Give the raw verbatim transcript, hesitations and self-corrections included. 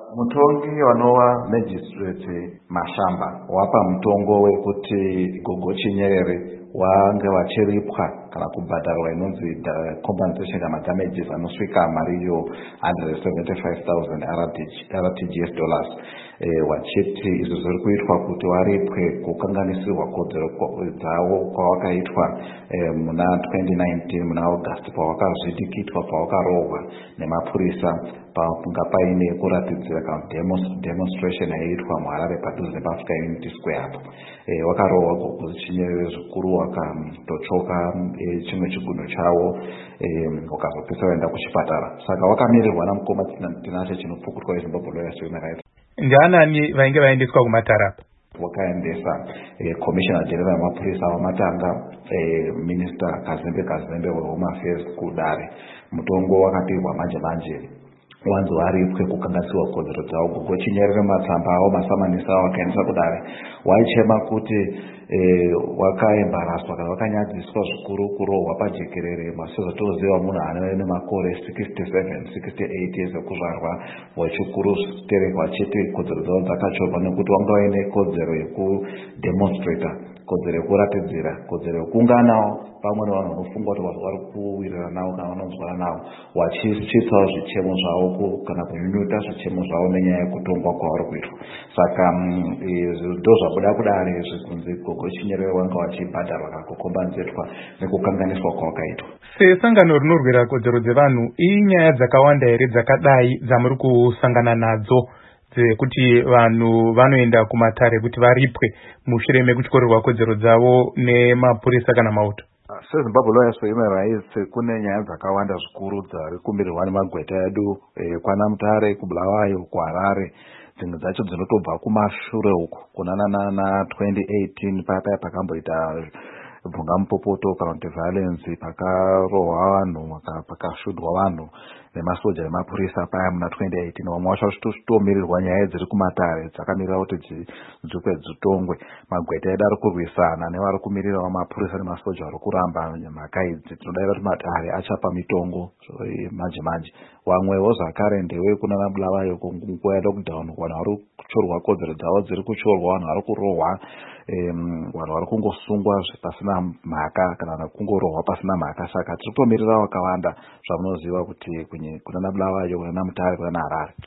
mutongi wanova magistrate Mashamba wapa mutongo wekuti Gogo Chinyerere wange vachiripwa kana kubhadharwa inonzi compensation kana damages anosvika mari iyo one hundred seventy-five thousand R T G S dollars. Eh, wachiti izvo zviri kuitwa kuti varipwe kukanganisirwa kodzero dzavo kwavakaitwa eh, muna twenty nineteen muna August pavakazvidikitwa pavakarohwa nemapurisa panga paine kuratidzira kana demonstration yaiitwa muHarare padhuze nepaAfrica Unity Square apo. Eh, wakarohwa Gogo Chinyerere zvikuru wakatochoka eh, chimwe chigunwe chavo eh, wakazopisa vaenda kuchipatara. Saka wakamirirwa namukoma Tinashe Chinopfukutwa weZimbabwe Lawyers Union. Ndianani vainge vaendeswa kumatara? Wakaendesa eh, Commissioner General wamapurisa wamatanga eh, Minister Kazembe Kazembe weHome Affairs kudare. Mutongo wakapiwa manje manje wanzi varipwe kukanganisirwa kodzero dzavo. Gogo Chinyerere matsamba avo masamanisa avo wakaendesa kudare waichema kuti eh, wakaembaraswa kana wakanyadziswa zvikuru kurohwa pajekerere masezotoziva munhu ane nemakore sixty-seven sixty-eight years ekuzvarwa wachikuru zvitereka wachiti kodzero dzavo dzakachovha nekuti wanga vaine kodzero yekudemonstrata, kodzero yekuratidzira, kodzero yekuunganawo pamwe nevanhu vanofunga kuti vari kuwirirana navo kana vanonzwana navo wachichitsawo zvichemo zvavo kana kunyunyuta zvichemo zvavo nenyaya yekutongwa kwavari kuitwa. Saka ndo zvabuda kudare zvikunzi Gogo Chinyerere wanga vachibhadharwa kana kukombanzetwa nekukanganiswa kwavakaitwa. Sesangano rinorwira kodzero dzevanhu, inyaya dzakawanda here dzakadai dzamuri kusangana nadzo dzekuti vanhu vanoenda kumatare kuti varipwe mushure mekutyorerwa kodzero dzavo nemapurisa kana mauto? SeZimbabwe Lawyers for Human Rights kune nyaya dzakawanda zvikuru dzari kumirirwa nemagweta edu eh, kwaNamutare, kuBulawayo, kuHarare. Dzimwe dzacho dzinotobva kumashure uko kunana na twenty eighteen paya pakamboita bvungamupopoto kana kuti violence pakarohwa vanhu pakashudhwa vanhu nemasoja nemapurisa paya muna twenty eighteen. Vamwe vacho vachitomirirwa nyaya dziri kumatare dzakamirira kuti dzikwe dzitongwe. Magweta edu ari kurwisana nevari kumirirawo mapurisa nemasoja vari kuramba mhaka idzi. Tinodai kuti matare achapa mitongo manje manje. Vamwewo zvakare ndewe kunana Bulawayo kunguva yelockdown vanhu vari kuchorwa kodzero dzavo dziri kuchorwa, vanhu vari kurohwa, vanhu vari kungosungwa pasina mhaka kana kungorohwa pasina mhaka. Saka tiri kutomirira vakawanda zvamunoziva kuti kunana Bulawayo, kunana Mutare, kunana Harare.